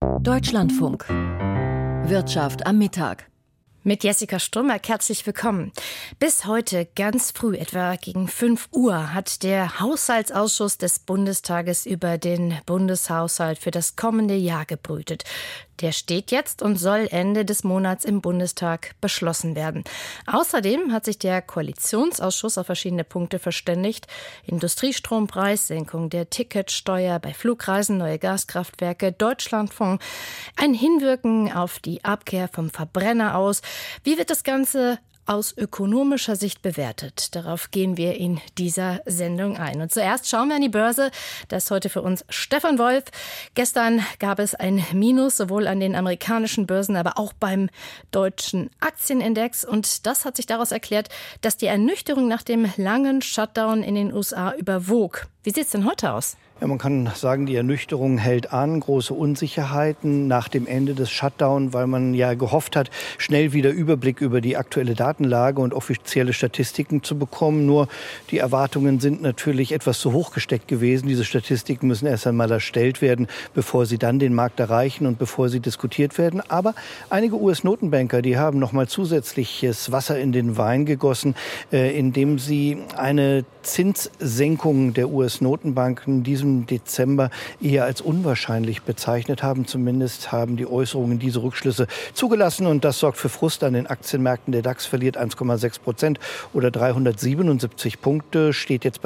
Deutschlandfunk. Wirtschaft am Mittag. Mit Jessica Strummer, herzlich willkommen. Bis heute ganz früh, etwa gegen 5 Uhr, hat der Haushaltsausschuss des Bundestages über den Bundeshaushalt für das kommende Jahr gebrütet. Der steht jetzt und soll Ende des Monats im Bundestag beschlossen werden. Außerdem hat sich der Koalitionsausschuss auf verschiedene Punkte verständigt. Industriestrompreis, Senkung der Ticketsteuer bei Flugreisen, neue Gaskraftwerke, Deutschlandfonds, ein Hinwirken auf die Abkehr vom Verbrenner aus. Wie wird das Ganze aus ökonomischer Sicht bewertet? Darauf gehen wir in dieser Sendung ein. Und zuerst schauen wir an die Börse. Das ist heute für uns Stefan Wolf. Gestern gab es ein Minus, sowohl an den amerikanischen Börsen, aber auch beim deutschen Aktienindex. Und das hat sich daraus erklärt, dass die Ernüchterung nach dem langen Shutdown in den USA überwog. Wie sieht es denn heute aus? Ja, man kann sagen, die Ernüchterung hält an, große Unsicherheiten nach dem Ende des Shutdown, weil man ja gehofft hat, schnell wieder Überblick über die aktuelle Datenlage und offizielle Statistiken zu bekommen. Nur die Erwartungen sind natürlich etwas zu hoch gesteckt gewesen. Diese Statistiken müssen erst einmal erstellt werden, bevor sie dann den Markt erreichen und bevor sie diskutiert werden. Aber einige US-Notenbanker, die haben noch mal zusätzliches Wasser in den Wein gegossen, indem sie eine Zinssenkung der US-Notenbanken in diesem Dezember eher als unwahrscheinlich bezeichnet haben. Zumindest haben die Äußerungen diese Rückschlüsse zugelassen. Und das sorgt für Frust an den Aktienmärkten. Der DAX verliert 1,6% oder 377 Punkte, steht jetzt bei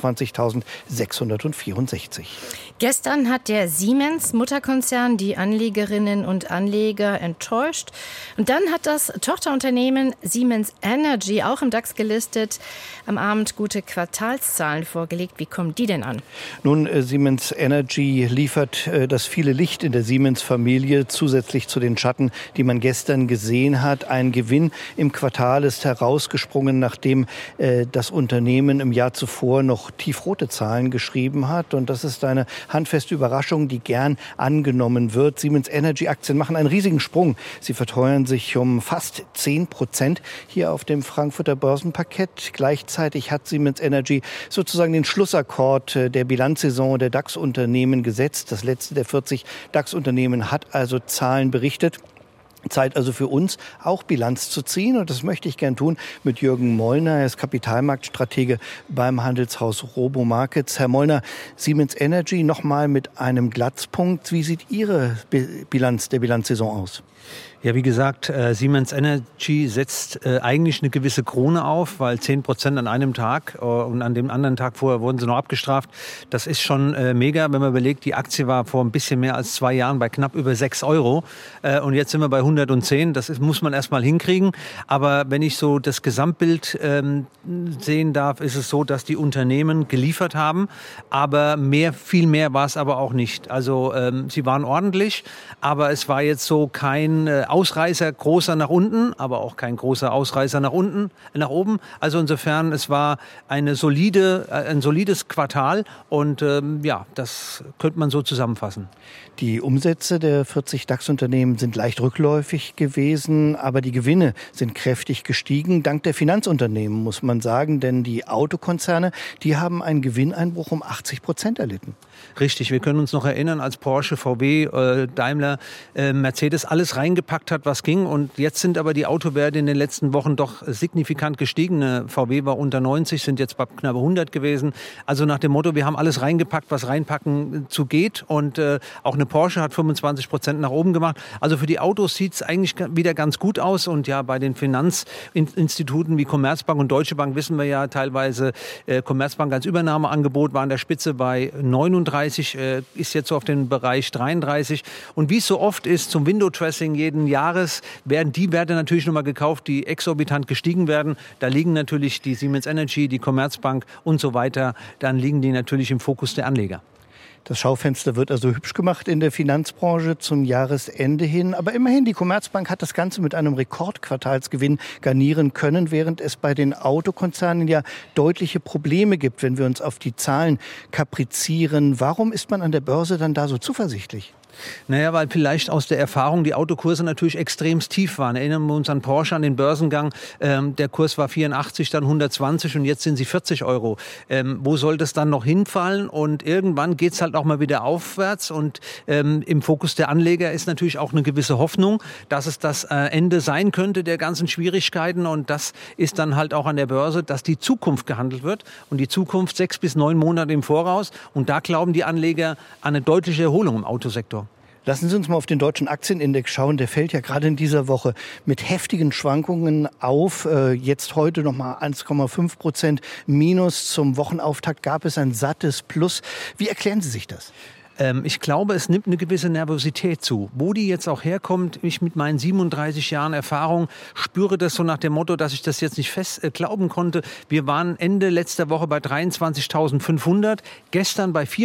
23.664. Gestern hat der Siemens-Mutterkonzern die Anlegerinnen und Anleger enttäuscht. Und dann hat das Tochterunternehmen Siemens Energy, auch im DAX gelistet, am Abend gute Quartalszahlen vorgelegt. Wie kommen die denn an? Nun, Siemens Energy liefert das viele Licht in der Siemens-Familie zusätzlich zu den Schatten, die man gestern gesehen hat. Ein Gewinn im Quartal ist herausgesprungen, nachdem das Unternehmen im Jahr zuvor noch tiefrote Zahlen geschrieben hat. Und das ist eine handfeste Überraschung, die gern angenommen wird. Siemens Energy-Aktien machen einen riesigen Sprung. Sie verteuern sich um fast 10% hier auf dem Frankfurter Börsenparkett. Gleichzeitig hat Siemens Energy sozusagen den Schlussakkord der Bilanzsaison der DAX-Unternehmen gesetzt. Das letzte der 40 DAX-Unternehmen hat also Zahlen berichtet. Zeit also für uns, auch Bilanz zu ziehen. Und das möchte ich gern tun mit Jürgen Mollner. Er ist Kapitalmarktstratege beim Handelshaus Robo Markets. Herr Mollner, Siemens Energy nochmal mit einem Glatzpunkt. Wie sieht Ihre Bilanz der Bilanzsaison aus? Ja, wie gesagt, Siemens Energy setzt eigentlich eine gewisse Krone auf, weil 10% an einem Tag und an dem anderen Tag vorher wurden sie noch abgestraft. Das ist schon mega, wenn man überlegt, die Aktie war vor ein bisschen mehr als 2 Jahren bei knapp über 6 Euro und jetzt sind wir bei 110. Das muss man erstmal hinkriegen. Aber wenn ich so das Gesamtbild sehen darf, ist es so, dass die Unternehmen geliefert haben, aber viel mehr war es aber auch nicht. Also sie waren ordentlich, aber es war jetzt so kein Ausreißer großer nach unten, aber auch kein großer Ausreißer nach oben. Also insofern, es war ein solides Quartal und das könnte man so zusammenfassen. Die Umsätze der 40 DAX-Unternehmen sind leicht rückläufig gewesen, aber die Gewinne sind kräftig gestiegen, dank der Finanzunternehmen, muss man sagen, denn die Autokonzerne, die haben einen Gewinneinbruch um 80% erlitten. Richtig, wir können uns noch erinnern, als Porsche, VW, Daimler, Mercedes alles reingepackt hat, was ging. Und jetzt sind aber die Autowerte in den letzten Wochen doch signifikant gestiegen. VW war unter 90, sind jetzt bei knapp 100 gewesen. Also nach dem Motto, wir haben alles reingepackt, was reinpacken zu geht. Und auch eine Porsche hat 25% nach oben gemacht. Also für die Autos sieht es eigentlich wieder ganz gut aus. Und ja, bei den Finanzinstituten wie Commerzbank und Deutsche Bank wissen wir ja teilweise, Commerzbank als Übernahmeangebot war an der Spitze bei 39, ist jetzt so auf den Bereich 33. Und wie es so oft ist, zum Window-Dressing jeden Jahres werden die Werte natürlich nochmal gekauft, die exorbitant gestiegen werden. Da liegen natürlich die Siemens Energy, die Commerzbank und so weiter. Dann liegen die natürlich im Fokus der Anleger. Das Schaufenster wird also hübsch gemacht in der Finanzbranche zum Jahresende hin. Aber immerhin, die Commerzbank hat das Ganze mit einem Rekordquartalsgewinn garnieren können, während es bei den Autokonzernen ja deutliche Probleme gibt, wenn wir uns auf die Zahlen kaprizieren. Warum ist man an der Börse dann da so zuversichtlich? Naja, weil vielleicht aus der Erfahrung die Autokurse natürlich extremst tief waren. Erinnern wir uns an Porsche, an den Börsengang. Der Kurs war 84, dann 120 und jetzt sind sie 40 Euro. Wo soll das dann noch hinfallen? Und irgendwann geht es halt auch mal wieder aufwärts. Und im Fokus der Anleger ist natürlich auch eine gewisse Hoffnung, dass es das Ende sein könnte der ganzen Schwierigkeiten. Und das ist dann halt auch an der Börse, dass die Zukunft gehandelt wird. Und die Zukunft 6 bis 9 Monate im Voraus. Und da glauben die Anleger an eine deutliche Erholung im Autosektor. Lassen Sie uns mal auf den deutschen Aktienindex schauen. Der fällt ja gerade in dieser Woche mit heftigen Schwankungen auf. Jetzt heute noch mal 1,5% Minus. Zum Wochenauftakt gab es ein sattes Plus. Wie erklären Sie sich das? Ich glaube, es nimmt eine gewisse Nervosität zu. Wo die jetzt auch herkommt, ich mit meinen 37 Jahren Erfahrung spüre das so nach dem Motto, dass ich das jetzt nicht fest glauben konnte. Wir waren Ende letzter Woche bei 23.500, gestern bei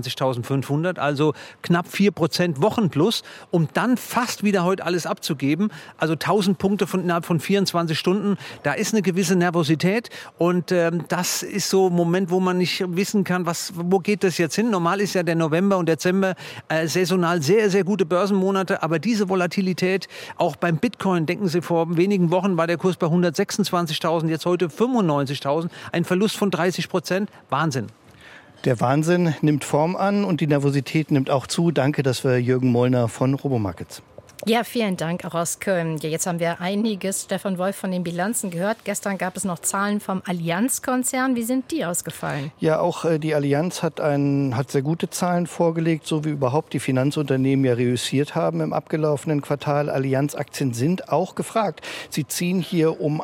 24.500, also knapp 4% Wochenplus, um dann fast wieder heute alles abzugeben. Also 1000 Punkte innerhalb von 24 Stunden. Da ist eine gewisse Nervosität und das ist so ein Moment, wo man nicht wissen kann, wo geht das jetzt hin. Normal ist ja der November und Dezember saisonal sehr, sehr gute Börsenmonate. Aber diese Volatilität, auch beim Bitcoin, denken Sie, vor wenigen Wochen war der Kurs bei 126.000, jetzt heute 95.000. Ein Verlust von 30%. Wahnsinn. Der Wahnsinn nimmt Form an und die Nervosität nimmt auch zu. Danke, das war Jürgen Mollner von Robomarkets. Ja, vielen Dank auch aus Köln. Ja, jetzt haben wir einiges, Stefan Wolf, von den Bilanzen gehört. Gestern gab es noch Zahlen vom Allianz-Konzern. Wie sind die ausgefallen? Ja, auch die Allianz hat sehr gute Zahlen vorgelegt, so wie überhaupt die Finanzunternehmen ja reüssiert haben im abgelaufenen Quartal. Allianz-Aktien sind auch gefragt. Sie ziehen hier um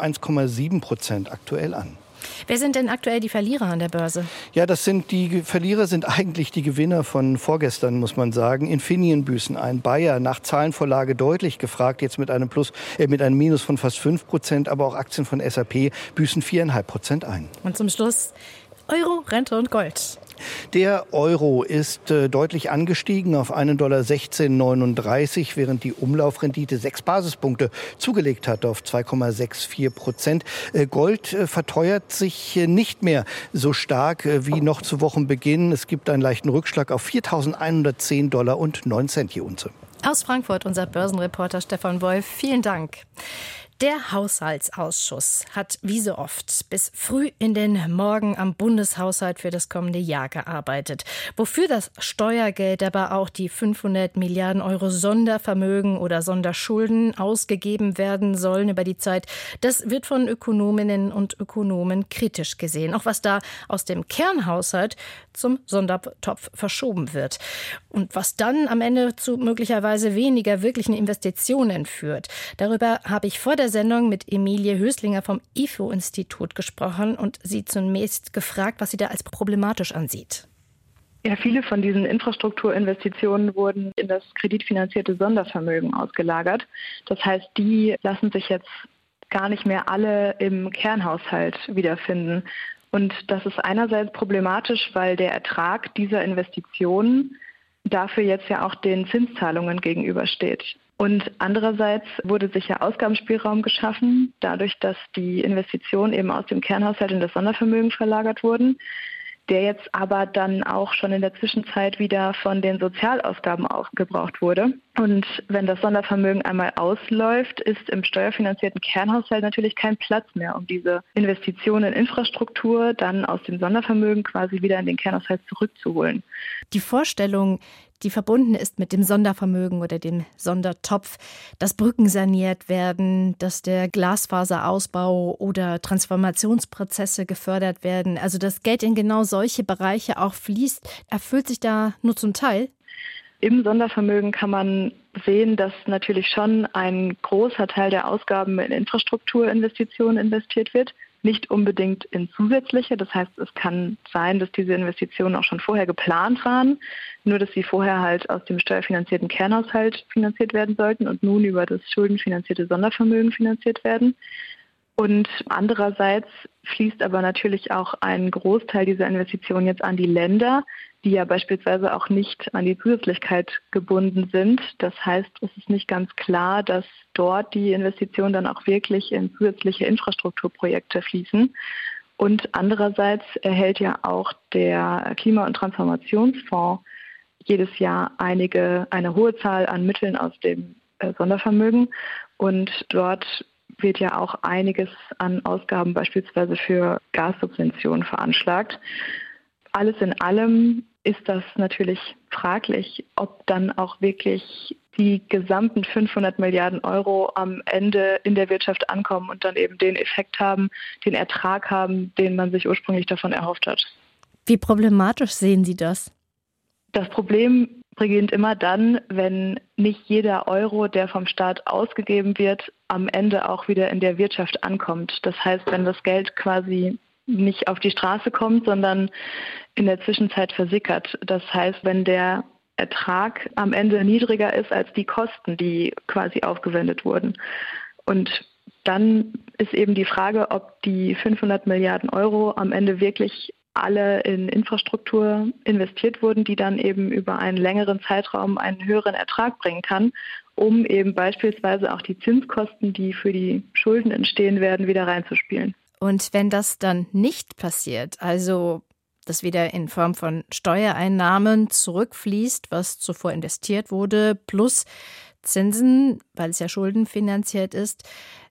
1,7% aktuell an. Wer sind denn aktuell die Verlierer an der Börse? Ja, die Verlierer sind eigentlich die Gewinner von vorgestern, muss man sagen. Infineon büßen ein, Bayer nach Zahlenvorlage deutlich gefragt, jetzt mit einem Minus von fast 5%, aber auch Aktien von SAP büßen 4,5% ein. Und zum Schluss Euro, Rente und Gold. Der Euro ist deutlich angestiegen auf $1,1639, während die Umlaufrendite 6 Basispunkte zugelegt hat auf 2,64%. Gold verteuert sich nicht mehr so stark wie noch zu Wochenbeginn. Es gibt einen leichten Rückschlag auf $4.110,09 je Unze. Aus Frankfurt unser Börsenreporter Stefan Wolf. Vielen Dank. Der Haushaltsausschuss hat wie so oft bis früh in den Morgen am Bundeshaushalt für das kommende Jahr gearbeitet. Wofür das Steuergeld, aber auch die 500 Milliarden Euro Sondervermögen oder Sonderschulden ausgegeben werden sollen über die Zeit, das wird von Ökonominnen und Ökonomen kritisch gesehen. Auch was da aus dem Kernhaushalt zum Sondertopf verschoben wird. Und was dann am Ende zu möglicherweise weniger wirklichen Investitionen führt. Darüber habe ich vor der Sendung mit Emilie Höslinger vom IFO-Institut gesprochen und sie zunächst gefragt, was sie da als problematisch ansieht. Ja, viele von diesen Infrastrukturinvestitionen wurden in das kreditfinanzierte Sondervermögen ausgelagert. Das heißt, die lassen sich jetzt gar nicht mehr alle im Kernhaushalt wiederfinden. Und das ist einerseits problematisch, weil der Ertrag dieser Investitionen dafür jetzt ja auch den Zinszahlungen gegenübersteht. Und andererseits wurde sicher Ausgabenspielraum geschaffen, dadurch, dass die Investitionen eben aus dem Kernhaushalt in das Sondervermögen verlagert wurden, der jetzt aber dann auch schon in der Zwischenzeit wieder von den Sozialausgaben aufgebraucht wurde. Und wenn das Sondervermögen einmal ausläuft, ist im steuerfinanzierten Kernhaushalt natürlich kein Platz mehr, um diese Investitionen in Infrastruktur dann aus dem Sondervermögen quasi wieder in den Kernhaushalt zurückzuholen. Die Vorstellung, die verbunden ist mit dem Sondervermögen oder dem Sondertopf, dass Brücken saniert werden, dass der Glasfaserausbau oder Transformationsprozesse gefördert werden, also das Geld in genau solche Bereiche auch fließt, erfüllt sich da nur zum Teil? Im Sondervermögen kann man sehen, dass natürlich schon ein großer Teil der Ausgaben in Infrastrukturinvestitionen investiert wird. Nicht unbedingt in zusätzliche. Das heißt, es kann sein, dass diese Investitionen auch schon vorher geplant waren, nur dass sie vorher halt aus dem steuerfinanzierten Kernhaushalt finanziert werden sollten und nun über das schuldenfinanzierte Sondervermögen finanziert werden. Und andererseits fließt aber natürlich auch ein Großteil dieser Investitionen jetzt an die Länder, die ja beispielsweise auch nicht an die Zusätzlichkeit gebunden sind. Das heißt, es ist nicht ganz klar, dass dort die Investitionen dann auch wirklich in zusätzliche Infrastrukturprojekte fließen. Und andererseits erhält ja auch der Klima- und Transformationsfonds jedes Jahr eine hohe Zahl an Mitteln aus dem Sondervermögen. Und dort wird ja auch einiges an Ausgaben beispielsweise für Gassubventionen veranschlagt. Alles in allem ist das natürlich fraglich, ob dann auch wirklich die gesamten 500 Milliarden Euro am Ende in der Wirtschaft ankommen und dann eben den Effekt haben, den Ertrag haben, den man sich ursprünglich davon erhofft hat. Wie problematisch sehen Sie das? Das Problem beginnt immer dann, wenn nicht jeder Euro, der vom Staat ausgegeben wird, am Ende auch wieder in der Wirtschaft ankommt. Das heißt, wenn das Geld quasi nicht auf die Straße kommt, sondern in der Zwischenzeit versickert. Das heißt, wenn der Ertrag am Ende niedriger ist als die Kosten, die quasi aufgewendet wurden. Und dann ist eben die Frage, ob die 500 Milliarden Euro am Ende wirklich alle in Infrastruktur investiert wurden, die dann eben über einen längeren Zeitraum einen höheren Ertrag bringen kann, um eben beispielsweise auch die Zinskosten, die für die Schulden entstehen werden, wieder reinzuspielen. Und wenn das dann nicht passiert, also das wieder in Form von Steuereinnahmen zurückfließt, was zuvor investiert wurde, plus Zinsen, weil es ja schuldenfinanziert ist,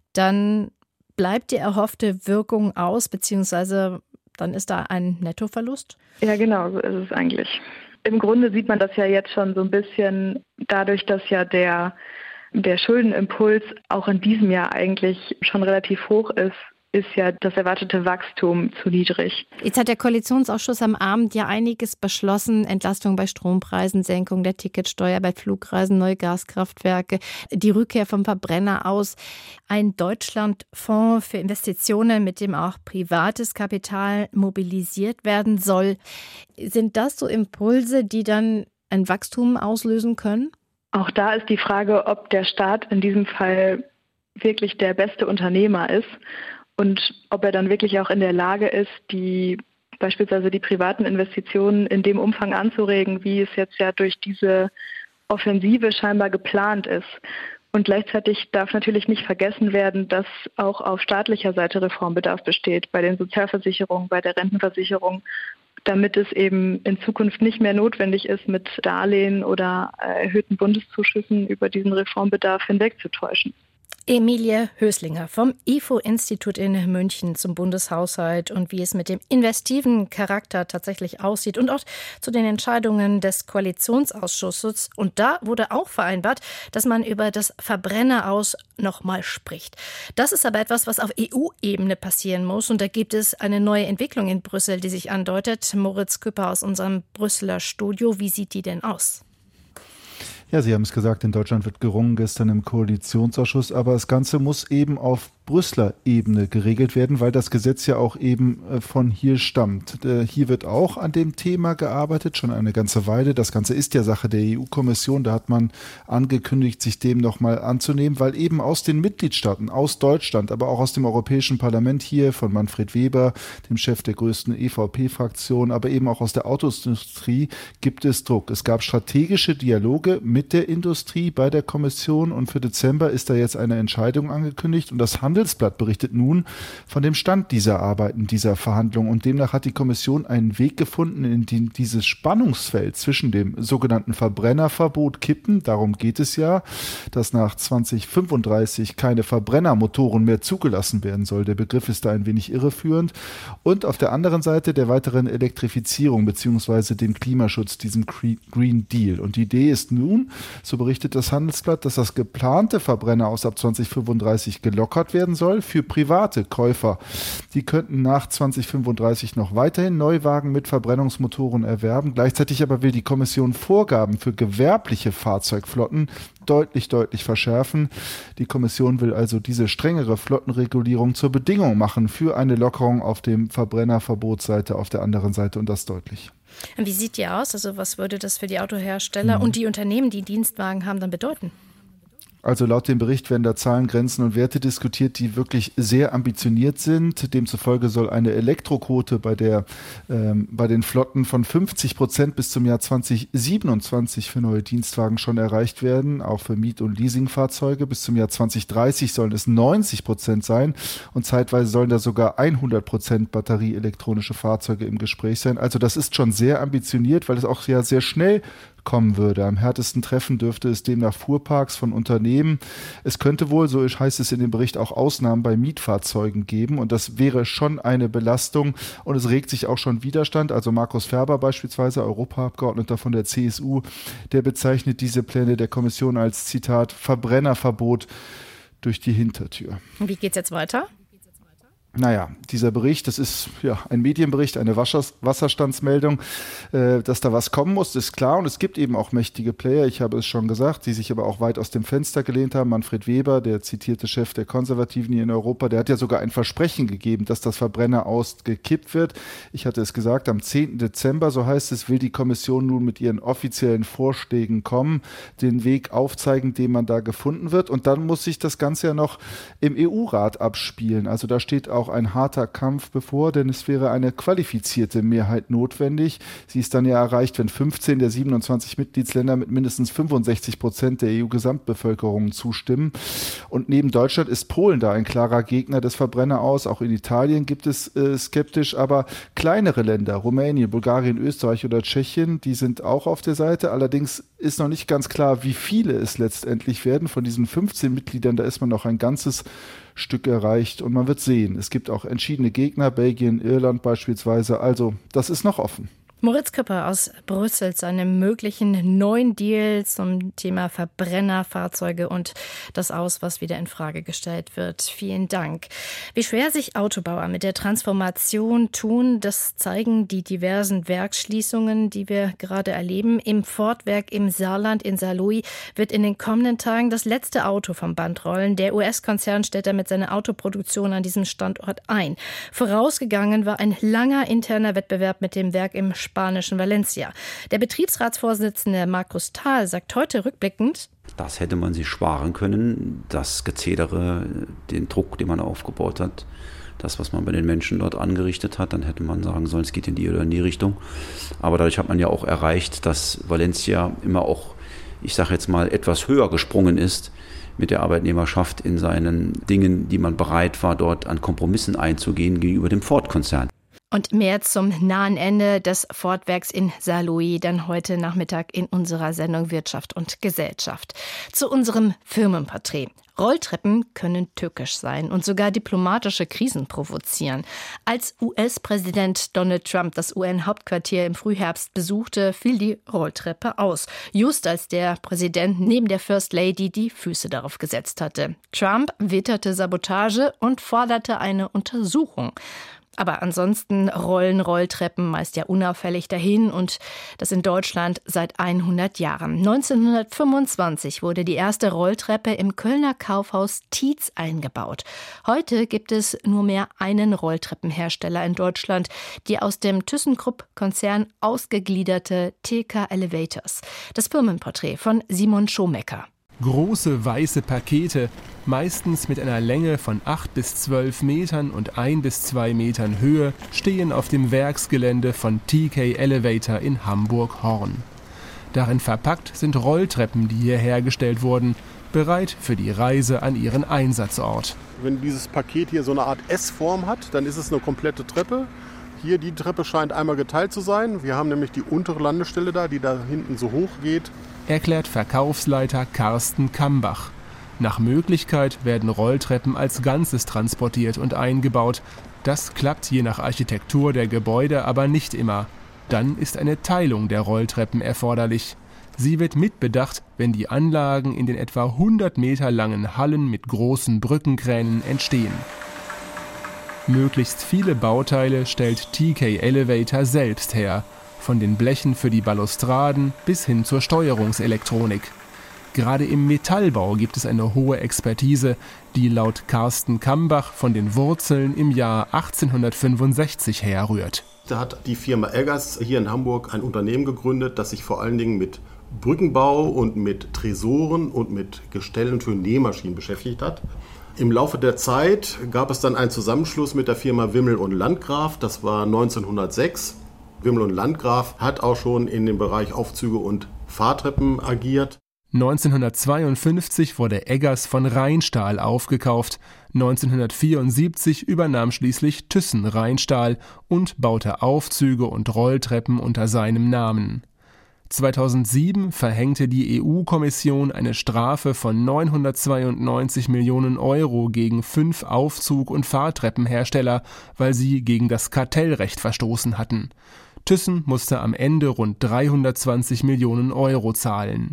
dann bleibt die erhoffte Wirkung aus, beziehungsweise dann ist da ein Nettoverlust? Ja, genau, so ist es eigentlich. Im Grunde sieht man das ja jetzt schon so ein bisschen dadurch, dass ja der Schuldenimpuls auch in diesem Jahr eigentlich schon relativ hoch ist ja das erwartete Wachstum zu niedrig. Jetzt hat der Koalitionsausschuss am Abend ja einiges beschlossen. Entlastung bei Strompreisen, Senkung der Ticketsteuer bei Flugreisen, neue Gaskraftwerke, die Rückkehr vom Verbrenner aus, ein Deutschlandfonds für Investitionen, mit dem auch privates Kapital mobilisiert werden soll. Sind das so Impulse, die dann ein Wachstum auslösen können? Auch da ist die Frage, ob der Staat in diesem Fall wirklich der beste Unternehmer ist. Und ob er dann wirklich auch in der Lage ist, beispielsweise die privaten Investitionen in dem Umfang anzuregen, wie es jetzt ja durch diese Offensive scheinbar geplant ist. Und gleichzeitig darf natürlich nicht vergessen werden, dass auch auf staatlicher Seite Reformbedarf besteht, bei den Sozialversicherungen, bei der Rentenversicherung, damit es eben in Zukunft nicht mehr notwendig ist, mit Darlehen oder erhöhten Bundeszuschüssen über diesen Reformbedarf hinwegzutäuschen. Emilie Höslinger vom IFO-Institut in München zum Bundeshaushalt und wie es mit dem investiven Charakter tatsächlich aussieht und auch zu den Entscheidungen des Koalitionsausschusses. Und da wurde auch vereinbart, dass man über das Verbrenner-Aus nochmal spricht. Das ist aber etwas, was auf EU-Ebene passieren muss. Und da gibt es eine neue Entwicklung in Brüssel, die sich andeutet. Moritz Küpper aus unserem Brüsseler Studio. Wie sieht die denn aus? Ja, Sie haben es gesagt, in Deutschland wird gerungen gestern im Koalitionsausschuss, aber das Ganze muss eben auf Brüsseler Ebene geregelt werden, weil das Gesetz ja auch eben von hier stammt. Hier wird auch an dem Thema gearbeitet, schon eine ganze Weile. Das Ganze ist ja Sache der EU-Kommission. Da hat man angekündigt, sich dem nochmal anzunehmen, weil eben aus den Mitgliedstaaten, aus Deutschland, aber auch aus dem Europäischen Parlament hier von Manfred Weber, dem Chef der größten EVP-Fraktion, aber eben auch aus der Autoindustrie gibt es Druck. Es gab strategische Dialoge mit der Industrie bei der Kommission und für Dezember ist da jetzt eine Entscheidung angekündigt und das Handelsblatt berichtet nun von dem Stand dieser Arbeiten, dieser Verhandlungen und demnach hat die Kommission einen Weg gefunden, in dem dieses Spannungsfeld zwischen dem sogenannten Verbrennerverbot kippen, darum geht es ja, dass nach 2035 keine Verbrennermotoren mehr zugelassen werden soll. Der Begriff ist da ein wenig irreführend und auf der anderen Seite der weiteren Elektrifizierung bzw. dem Klimaschutz, diesem Green Deal. Und die Idee ist nun, so berichtet das Handelsblatt, dass das geplante Verbrenner aus ab 2035 gelockert werden soll für private Käufer. Die könnten nach 2035 noch weiterhin Neuwagen mit Verbrennungsmotoren erwerben. Gleichzeitig aber will die Kommission Vorgaben für gewerbliche Fahrzeugflotten deutlich verschärfen. Die Kommission will also diese strengere Flottenregulierung zur Bedingung machen für eine Lockerung auf dem Verbrennerverbotsseite auf der anderen Seite und das deutlich. Wie sieht die aus? Also was würde das für die Autohersteller und die Unternehmen, die Dienstwagen haben, dann bedeuten? Also laut dem Bericht werden da Zahlen, Grenzen und Werte diskutiert, die wirklich sehr ambitioniert sind. Demzufolge soll eine Elektroquote bei den Flotten von 50% bis zum Jahr 2027 für neue Dienstwagen schon erreicht werden. Auch für Miet- und Leasingfahrzeuge bis zum Jahr 2030 sollen es 90% sein und zeitweise sollen da sogar 100% batterieelektronische Fahrzeuge im Gespräch sein. Also das ist schon sehr ambitioniert, weil es auch ja sehr schnell kommen würde. Am härtesten treffen dürfte es demnach Fuhrparks von Unternehmen. Es könnte wohl, so heißt es in dem Bericht, auch Ausnahmen bei Mietfahrzeugen geben und das wäre schon eine Belastung und es regt sich auch schon Widerstand. Also Markus Ferber beispielsweise, Europaabgeordneter von der CSU, der bezeichnet diese Pläne der Kommission als, Zitat, Verbrennerverbot durch die Hintertür. Wie geht's jetzt weiter? Naja, dieser Bericht, das ist ja ein Medienbericht, eine Wasserstandsmeldung, dass da was kommen muss, ist klar. Und es gibt eben auch mächtige Player, ich habe es schon gesagt, die sich aber auch weit aus dem Fenster gelehnt haben. Manfred Weber, der zitierte Chef der Konservativen hier in Europa, der hat ja sogar ein Versprechen gegeben, dass das Verbrenner ausgekippt wird. Ich hatte es gesagt, am 10. Dezember, so heißt es, will die Kommission nun mit ihren offiziellen Vorschlägen kommen, den Weg aufzeigen, den man da gefunden wird. Und dann muss sich das Ganze ja noch im EU-Rat abspielen. Also da steht auch ein harter Kampf bevor, denn es wäre eine qualifizierte Mehrheit notwendig. Sie ist dann ja erreicht, wenn 15 der 27 Mitgliedsländer mit mindestens 65% der EU-Gesamtbevölkerung zustimmen. Und neben Deutschland ist Polen da ein klarer Gegner des Verbrenneraus. Auch in Italien gibt es skeptisch, aber kleinere Länder, Rumänien, Bulgarien, Österreich oder Tschechien, die sind auch auf der Seite. Allerdings ist noch nicht ganz klar, wie viele es letztendlich werden. Von diesen 15 Mitgliedern, da ist man noch ein ganzes Stück erreicht und man wird sehen. Es gibt auch entschiedene Gegner, Belgien, Irland beispielsweise. Also das ist noch offen. Moritz Küpper aus Brüssel zu einem möglichen neuen Deal zum Thema Verbrennerfahrzeuge und das Aus, was wieder in Frage gestellt wird. Vielen Dank. Wie schwer sich Autobauer mit der Transformation tun, das zeigen die diversen Werksschließungen, die wir gerade erleben. Im Ford-Werk im Saarland in Saarlouis wird in den kommenden Tagen das letzte Auto vom Band rollen. Der US-Konzern stellt damit seine Autoproduktion an diesem Standort ein. Vorausgegangen war ein langer interner Wettbewerb mit dem Werk im spanischen Valencia. Der Betriebsratsvorsitzende Markus Thal sagt heute rückblickend: Das hätte man sich sparen können, das Gezedere, den Druck, den man aufgebaut hat, das, was man bei den Menschen dort angerichtet hat, dann hätte man sagen sollen, es geht in die oder in die Richtung. Aber dadurch hat man ja auch erreicht, dass Valencia immer auch, ich sage jetzt mal, etwas höher gesprungen ist mit der Arbeitnehmerschaft in seinen Dingen, die man bereit war, dort an Kompromissen einzugehen gegenüber dem Ford-Konzern. Und mehr zum nahen Ende des Ford-Werks in Saarlouis dann heute Nachmittag in unserer Sendung Wirtschaft und Gesellschaft. Zu unserem Firmenporträt. Rolltreppen können tückisch sein und sogar diplomatische Krisen provozieren. Als US-Präsident Donald Trump das UN-Hauptquartier im Frühherbst besuchte, fiel die Rolltreppe aus. Just als der Präsident neben der First Lady die Füße darauf gesetzt hatte. Trump witterte Sabotage und forderte eine Untersuchung. Aber ansonsten rollen Rolltreppen meist ja unauffällig dahin und das in Deutschland seit 100 Jahren. 1925 wurde die erste Rolltreppe im Kölner Kaufhaus Tietz eingebaut. Heute gibt es nur mehr einen Rolltreppenhersteller in Deutschland, die aus dem ThyssenKrupp-Konzern ausgegliederte TK Elevators. Das Firmenporträt von Simon Schomecker. Große weiße Pakete, meistens mit einer Länge von 8 bis 12 Metern und 1 bis 2 Metern Höhe, stehen auf dem Werksgelände von TK Elevator in Hamburg-Horn. Darin verpackt sind Rolltreppen, die hier hergestellt wurden, bereit für die Reise an ihren Einsatzort. Wenn dieses Paket hier so eine Art S-Form hat, dann ist es eine komplette Treppe. Hier, die Treppe scheint einmal geteilt zu sein. Wir haben nämlich die untere Landestelle da, die da hinten so hoch geht. Erklärt Verkaufsleiter Carsten Kambach. Nach Möglichkeit werden Rolltreppen als Ganzes transportiert und eingebaut. Das klappt je nach Architektur der Gebäude aber nicht immer. Dann ist eine Teilung der Rolltreppen erforderlich. Sie wird mitbedacht, wenn die Anlagen in den etwa 100 Meter langen Hallen mit großen Brückenkränen entstehen. Möglichst viele Bauteile stellt TK Elevator selbst her. Von den Blechen für die Balustraden bis hin zur Steuerungselektronik. Gerade im Metallbau gibt es eine hohe Expertise, die laut Carsten Kambach von den Wurzeln im Jahr 1865 herrührt. Da hat die Firma Eggers hier in Hamburg ein Unternehmen gegründet, das sich vor allen Dingen mit Brückenbau und mit Tresoren und mit Gestellen für Nähmaschinen beschäftigt hat. Im Laufe der Zeit gab es dann einen Zusammenschluss mit der Firma Wimmel und Landgraf, das war 1906. Wimmel und Landgraf hat auch schon in dem Bereich Aufzüge und Fahrtreppen agiert. 1952 wurde Eggers von Rheinstahl aufgekauft. 1974 übernahm schließlich Thyssen Rheinstahl und baute Aufzüge und Rolltreppen unter seinem Namen. 2007 verhängte die EU-Kommission eine Strafe von 992 Millionen Euro gegen 5 Aufzug- und Fahrtreppenhersteller, weil sie gegen das Kartellrecht verstoßen hatten. Thyssen musste am Ende rund 320 Millionen Euro zahlen.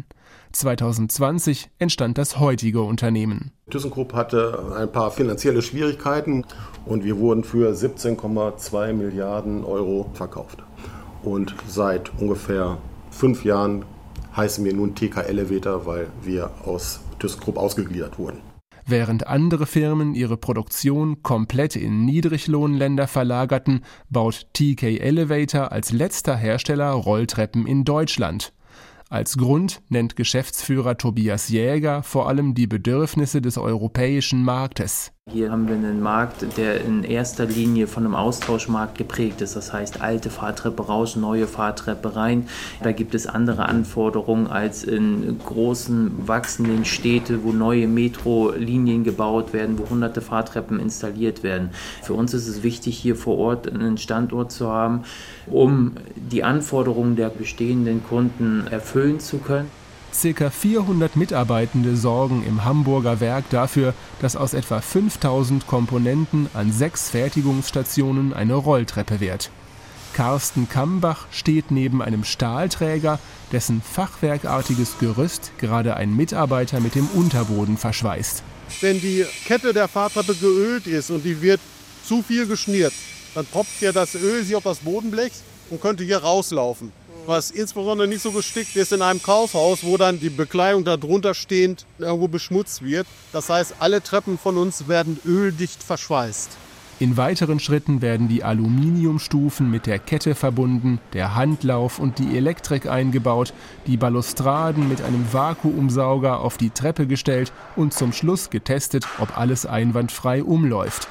2020 entstand das heutige Unternehmen. ThyssenKrupp hatte ein paar finanzielle Schwierigkeiten und wir wurden für 17,2 Milliarden Euro verkauft. Und seit ungefähr 5 Jahren heißen wir nun TK Elevator, weil wir aus ThyssenKrupp ausgegliedert wurden. Während andere Firmen ihre Produktion komplett in Niedriglohnländer verlagerten, baut TK Elevator als letzter Hersteller Rolltreppen in Deutschland. Als Grund nennt Geschäftsführer Tobias Jäger vor allem die Bedürfnisse des europäischen Marktes. Hier haben wir einen Markt, der in erster Linie von einem Austauschmarkt geprägt ist. Das heißt, alte Fahrtreppe raus, neue Fahrtreppe rein. Da gibt es andere Anforderungen als in großen, wachsenden Städten, wo neue Metrolinien gebaut werden, wo hunderte Fahrtreppen installiert werden. Für uns ist es wichtig, hier vor Ort einen Standort zu haben, um die Anforderungen der bestehenden Kunden erfüllen zu können. Circa 400 Mitarbeitende sorgen im Hamburger Werk dafür, dass aus etwa 5000 Komponenten an 6 Fertigungsstationen eine Rolltreppe wird. Carsten Kambach steht neben einem Stahlträger, dessen fachwerkartiges Gerüst gerade ein Mitarbeiter mit dem Unterboden verschweißt. Wenn die Kette der Fahrtreppe geölt ist und die wird zu viel geschmiert, dann tropft ja das Öl sich auf das Bodenblech und könnte hier rauslaufen. Was insbesondere nicht so gestickt ist in einem Kaufhaus, wo dann die Bekleidung darunter stehend irgendwo beschmutzt wird. Das heißt, alle Treppen von uns werden öldicht verschweißt. In weiteren Schritten werden die Aluminiumstufen mit der Kette verbunden, der Handlauf und die Elektrik eingebaut, die Balustraden mit einem Vakuumsauger auf die Treppe gestellt und zum Schluss getestet, ob alles einwandfrei umläuft.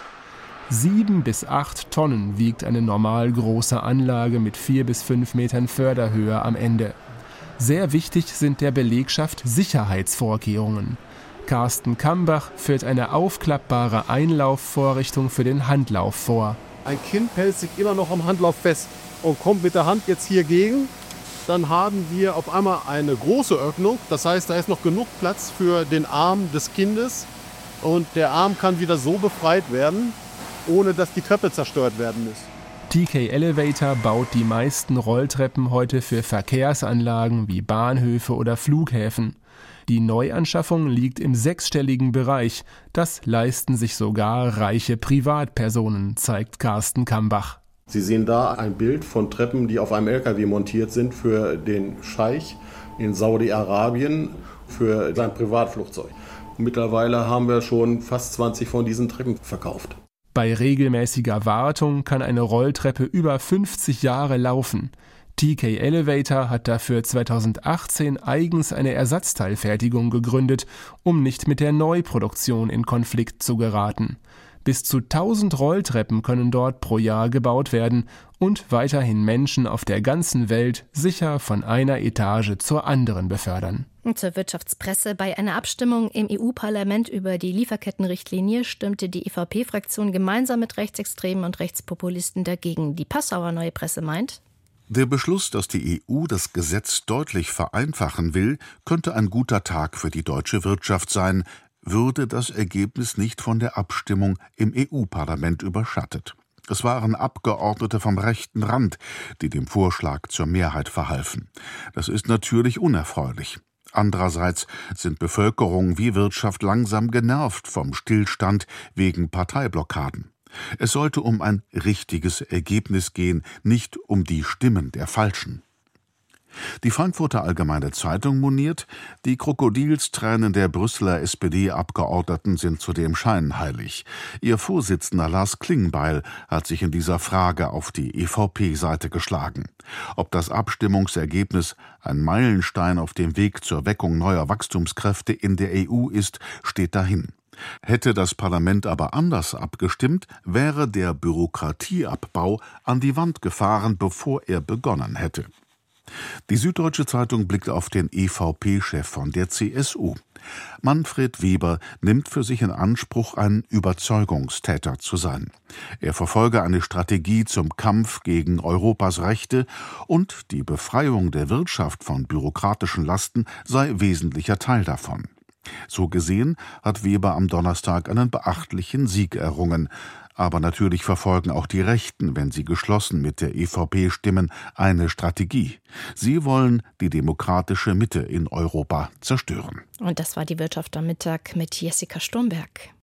7 bis 8 Tonnen wiegt eine normal große Anlage mit 4 bis 5 Metern Förderhöhe am Ende. Sehr wichtig sind der Belegschaft Sicherheitsvorkehrungen. Carsten Kambach führt eine aufklappbare Einlaufvorrichtung für den Handlauf vor. Ein Kind hält sich immer noch am Handlauf fest und kommt mit der Hand jetzt hier gegen. Dann haben wir auf einmal eine große Öffnung. Das heißt, da ist noch genug Platz für den Arm des Kindes. Und der Arm kann wieder so befreit werden, ohne dass die Treppe zerstört werden muss. TK Elevator baut die meisten Rolltreppen heute für Verkehrsanlagen wie Bahnhöfe oder Flughäfen. Die Neuanschaffung liegt im 6-stelligen Bereich. Das leisten sich sogar reiche Privatpersonen, zeigt Carsten Kambach. Sie sehen da ein Bild von Treppen, die auf einem LKW montiert sind für den Scheich in Saudi-Arabien für sein Privatflugzeug. Mittlerweile haben wir schon fast 20 von diesen Treppen verkauft. Bei regelmäßiger Wartung kann eine Rolltreppe über 50 Jahre laufen. TK Elevator hat dafür 2018 eigens eine Ersatzteilfertigung gegründet, um nicht mit der Neuproduktion in Konflikt zu geraten. Bis zu 1000 Rolltreppen können dort pro Jahr gebaut werden und weiterhin Menschen auf der ganzen Welt sicher von einer Etage zur anderen befördern. Zur Wirtschaftspresse: Bei einer Abstimmung im EU-Parlament über die Lieferkettenrichtlinie stimmte die EVP-Fraktion gemeinsam mit Rechtsextremen und Rechtspopulisten dagegen. Die Passauer Neue Presse meint: Der Beschluss, dass die EU das Gesetz deutlich vereinfachen will, könnte ein guter Tag für die deutsche Wirtschaft sein, würde das Ergebnis nicht von der Abstimmung im EU-Parlament überschattet. Es waren Abgeordnete vom rechten Rand, die dem Vorschlag zur Mehrheit verhalfen. Das ist natürlich unerfreulich. Andererseits sind Bevölkerung wie Wirtschaft langsam genervt vom Stillstand wegen Parteiblockaden. Es sollte um ein richtiges Ergebnis gehen, nicht um die Stimmen der Falschen. Die Frankfurter Allgemeine Zeitung moniert, die Krokodilstränen der Brüsseler SPD-Abgeordneten sind zudem scheinheilig. Ihr Vorsitzender Lars Klingbeil hat sich in dieser Frage auf die EVP-Seite geschlagen. Ob das Abstimmungsergebnis ein Meilenstein auf dem Weg zur Weckung neuer Wachstumskräfte in der EU ist, steht dahin. Hätte das Parlament aber anders abgestimmt, wäre der Bürokratieabbau an die Wand gefahren, bevor er begonnen hätte. Die Süddeutsche Zeitung blickt auf den EVP-Chef von der CSU. Manfred Weber nimmt für sich in Anspruch, ein Überzeugungstäter zu sein. Er verfolge eine Strategie zum Kampf gegen Europas Rechte und die Befreiung der Wirtschaft von bürokratischen Lasten sei wesentlicher Teil davon. So gesehen hat Weber am Donnerstag einen beachtlichen Sieg errungen. Aber natürlich verfolgen auch die Rechten, wenn sie geschlossen mit der EVP stimmen, eine Strategie. Sie wollen die demokratische Mitte in Europa zerstören. Und das war die Wirtschaft am Mittag mit Jessica Sturmberg.